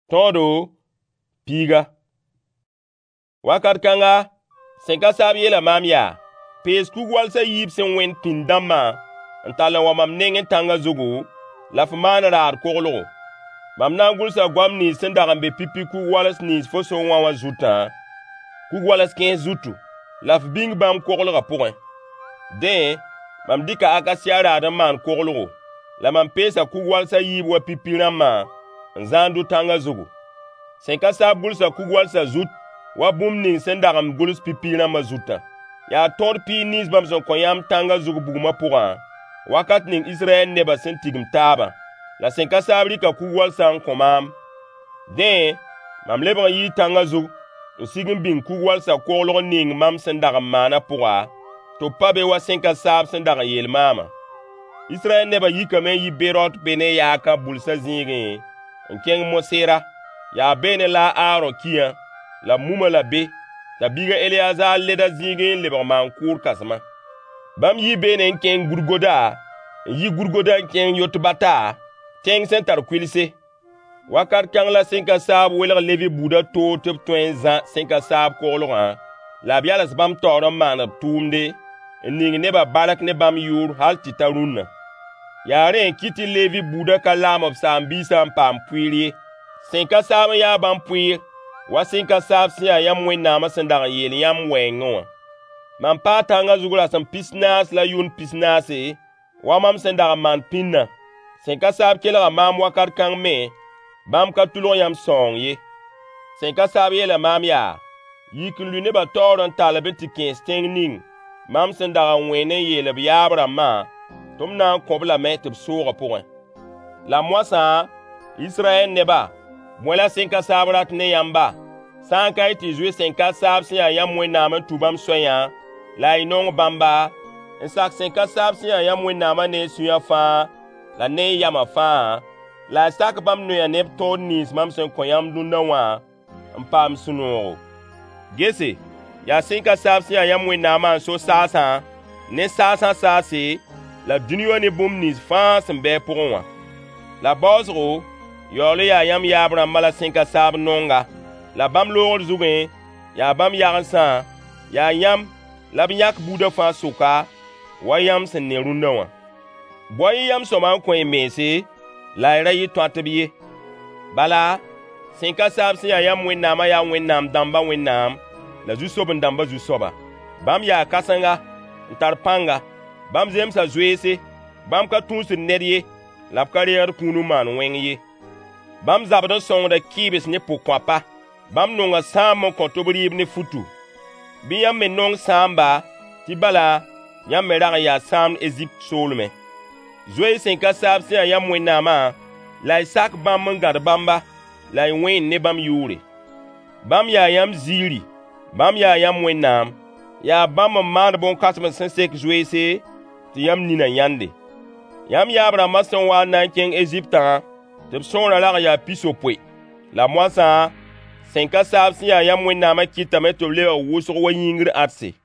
Tõodo piiga. Wakat kãnga sẽn ka saab yeela maam yaa pees kug-walsã yiib sẽn wẽnd pĩnd dãmbã n tall n wa mam neng n tãngã zugu la f maan raad koglgo. Mam na n gʋlsa goam nins sẽn dag n be pipi kug-wals nins fo so wã wã zutã, kug-wals kẽes zutu, la f bĩng bãmb koglgã pʋgẽ. Dẽ, mam dɩka akasiya raad n maan koglgo, la mam peesa kug-walsã yiib wa pipi rãmbã n zãandu tãngã zugu. Sẽn ka saab gʋlsa kug-walsã zut wa bũmb ning sẽn dag n gʋls pipi rãmbã zutã. Yaa tõod piig nins bãmb sẽn kõ yãmb tãngã zug bugmã pʋgã, wakat ning Israɛl nebã sẽn tigim taabã, la sẽn ka saab rɩka kug-walsã n kõ maam. Dẽ, mam lebg n yɩɩ tãngã zug n sig n bĩng kug-walsã koglg ning mam sẽn dag n maanã pʋga, tɩ b pa be wa sẽn ka saab sẽn dag n yeel maamã. Israɛl nebã yikame n yi Berot be ne yaakã bulsã zĩigẽ n kẽng Mosera. Yaa beene la Aaron kiyã la mumã la be t'a biga Eleazar leda zĩigẽ n lebg maan kʋʋr kãsmã. Bãmb yi beene n kẽng Gurgoda n yi Gurgoda n kẽng Yotbata, tẽng sẽn tar kuilse. Wakat kãng la sẽn ka saab welg Levi buudã toog tɩ b tõe n zã sẽn ka saab koglgã, la b yals bãmb taoor n maan b tʋʋmde n ning nebã bark ne bãmb yʋʋr hal tɩ ta rũnnã. Yaa rẽ n kɩ tɩ Levi buudã ka laam b saam-biisã n paam pʋɩɩr ye. Sẽn ka saab n yaa bãmb pʋɩɩr wa sẽn ka saab sẽn yaa yãmb Wẽnnaamã sẽn dag n yeel yãmb wɛɛngẽ wã. Mam paa tãngã zug la sẽn pis naas la yʋn pis naase wa mam sẽn dag n maan pĩndã. Sẽn ka saab kelga maam wakat kãng me, bãmb ka tʋlg yãmb sãoong ye. Sẽn ka saab yeela maam yaa yik n lʋ nebã taoor n talb tɩ kẽes tẽng ning mam sẽn dag n wẽnd n yeel b yaab rãmbã tɩ m na n kõ-b lame tɩ b soogã pʋgẽ. La moasã, Israɛl nebã, bõe la sẽn ka saab rat ne yãmba, sã n ka y tɩ zoe sẽn ka saab sẽn yaa yãmb Wẽnnaam n tu bãmb soyã, la y nong bãmba, n sak sẽn ka saab sẽn yaa yãmb Wẽnnaamã ne y sũyã fãa, la ne y yamã fãa, la y sak bãmb noyã neb tõod nins mam sẽn kõ yãmb dũnna wã n paam sũ-noogo. Gese, yaa sẽn ka saab sẽn yaa yãmb Wẽnnaamã n so saasã ne saasã saase, la dũniyã ne bũmb nins fãa sẽn bɩ a pʋgẽ wã. La baoosgo, yaool yaa yãmb yaab rãmbã la sẽn ka saab nonga, la bãmb loogr zugẽ, yaa bãmb yagensã, yaa yãmb la b yãk buudã fãa soka wa yãmb sẽn ne rũndã wã. Boy yãmb sõma n kõ y meese, la y ra yɩ tõatb ye. Bala, sẽn ka saab sẽn yaa yãmb Wẽnnaamã yaa Wẽnnaam dãmbã Wẽnnaam, la zu-soab-n-dãmbã zu-soaba. Bãmb yaa kãsenga, n tar pãnga, bãmb zemsa zoeese, bãmb ka tũusd ned ye, la b ka reegd kũun n maan wẽng ye. Bãmb zabd n sõngda kɩɩbs ne pʋg-kõapa, bãmb nonga sãam n kõ tɩ b rɩɩb ne futu. Bɩ yãmb me nong sãamba, tɩ bala yãmb me rag n yaa sãamd Ezipt soolmẽ. Zoe sẽn ka saab sẽn yaa yãmb Wẽnnaamã, la y sak bãmb n gãd bãmba, la y wẽend ne bãmb yʋʋre. Bãmb yaa yãmb ziiri, bãmb yaa yãmb Wẽnnaam, yaa bãmb n maand bõn-kãsem sẽn sek zoeese tɩ yãmb nina yãnde. Yãmb yaab rãmbã sẽn wa n na n kẽng Eziptã tɩ b sõora rag n yaa pisopoe. La moasã, sẽn ka saab sẽn yaa yãmb Wẽnnaamã kɩtame tɩ b lebg wʋsg wa yĩngr adse.